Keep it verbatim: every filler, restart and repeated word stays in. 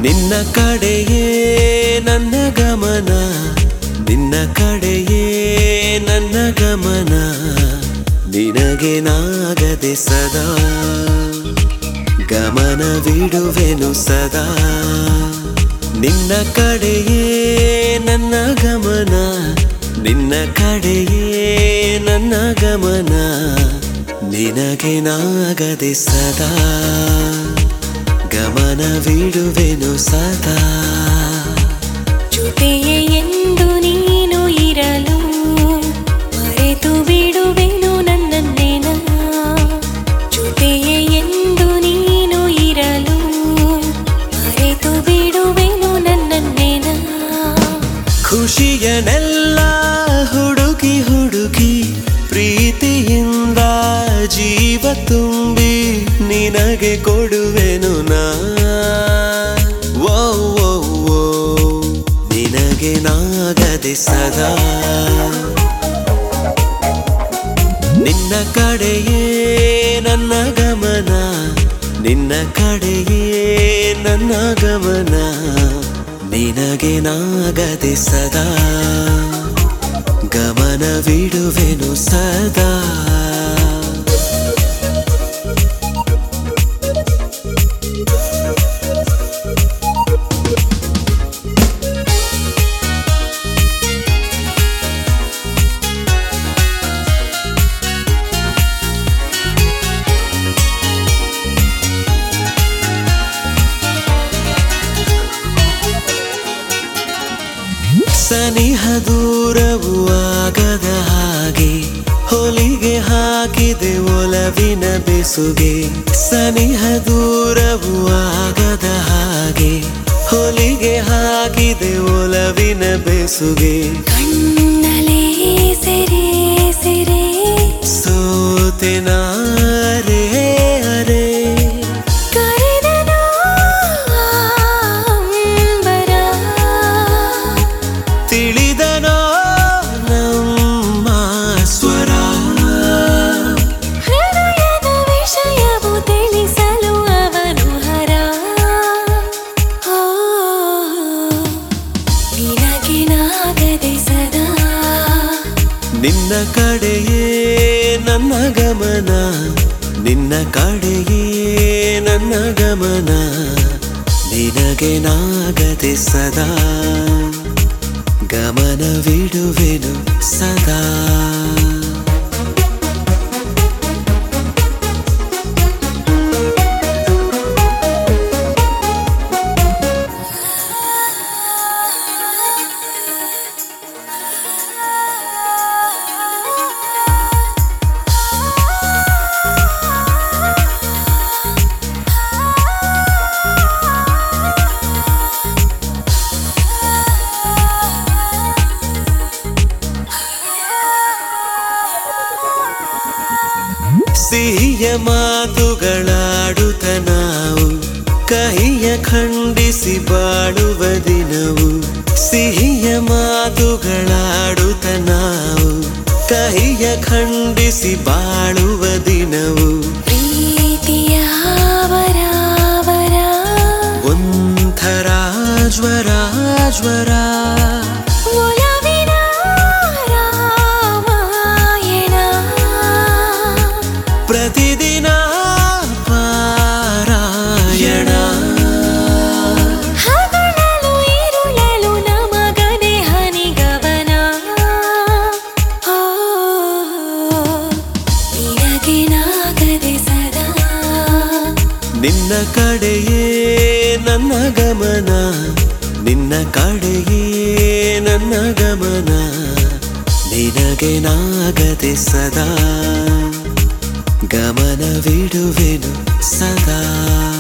ನಿನ್ನ ಕಡೆಯೇ ನನ್ನ ಗಮನ ನಿನ್ನ ಕಡೆಯೇ ನನ್ನ ಗಮನ ನಿನಗೆ ನಾಗದೆ ಸದಾ ಗಮನವಿಡುವೆನು ಸದಾ ನಿನ್ನ ಕಡೆಯೇ ನನ್ನ ಗಮನ ನಿನ್ನ ಕಡೆಯೇ ನನ್ನ ಗಮನ ನಿನಗೆ ನಾಗದೆ ಸದಾ ಗಮನವಿಡುವೆನು ಸದಾ ಜೊತೆಯೇ ಎಂದು ನೀನು ಇರಲು ಮರೆತು ಬಿಡುವೆನು ನನ್ನನ್ನೇನ ಜೊತೆಯೇ ಎಂದು ನೀನು ಇರಲು ಮರೆತು ಬಿಡುವೆನು ನನ್ನನ್ನೇನ ಖುಷಿಯನೆಲ್ಲ ಹುಡುಕಿ ಹುಡುಕಿ ಪ್ರೀತಿಯಿಂದ ಜೀವ ತುಂಬಿ ನಿನಗೆ ಕೊಡುವೆನು ನಾ ಓ ಓ ಓ ನಿನಗೆ ನಾಗದೆ ಸದಾ ನಿನ್ನ ಕಡೆಯೇ ನನ್ನ ಗಮನ ನಿನ್ನ ಕಡೆಯೇ ನನ್ನ ಗಮನ ನಿನಗೆ ನಾಗದೆ ಸದಾ ಗಮನವಿಡುವೆನು ಸದಾ ಸನಿಹ ದೂರವು ಆಗದ ಹಾಗೆ ಹೊಲಿಗೆ ಹಾಕಿದೆ ಒಲವಿನ ಬೆಸುಗೆ ಸನಿಹ ದೂರವು ಆಗದ ಹಾಗೆ ಹೊಲಿಗೆ ಹಾಕಿದೆ ಒಲವಿನ ಬೆಸುಗೆ ಕಣ್ಣಲೇ ಸೆರೆ ಸೆರೆ ಸೋತೆ ನಾರೇ ಅರೆ ತಿಳಿದನೋ ನಮ್ಮ ಸ್ವರ ಹೃದಯದ ವಿಷಯವು ತಿಳಿಸಲು ಅವನು ಹರ ನಿನಗೆ ನಾಗದೆ ಸದಾ ನಿನ್ನ ಕಡೆಯೇ ನನ್ನ ಗಮನ ನಿನ್ನ ಕಡೆಯೇ ನನ್ನ ಗಮನ ನಿನಗೆ ನಾಗದೆ ಸದಾ ಗಮನವಿಡುವೆನು ಸದಾ ಸಿಹಿಯ ಮಾತುಗಳಾಡುತ್ತ ನಾವು ಕಹಿಯ ಖಂಡಿಸಿ ಬಾಳುವ ದಿನವು ಸಿಹಿಯ ಮಾತುಗಳಾಡುತ್ತ ನಾವು ಕಹಿಯ ಖಂಡಿಸಿ ಬಾಳುವ ದಿನವು ಪ್ರೀತಿಯ ವರಾವರ ಒಂಥರ ಜ್ವರ ಜ್ವರ ಪ್ರತಿದಿನ ಪಾರಾಯಣ ಹಗಲಲು ಇರುಳಲು ನಮಗನೆ ಹನಿಗವನ ನಿನಗೆ ನಾಗದೆ ಸದಾ ನಿನ್ನ ಕಡೆಯೇ ನನ್ನ ಗಮನ ನಿನ್ನ ಕಡೆಯೇ ನನ್ನ ಗಮನ ನಿನಗೆ ನಾಗದೆ ಸದಾ ಗಮನವಿಡುವೆನು ಸದಾ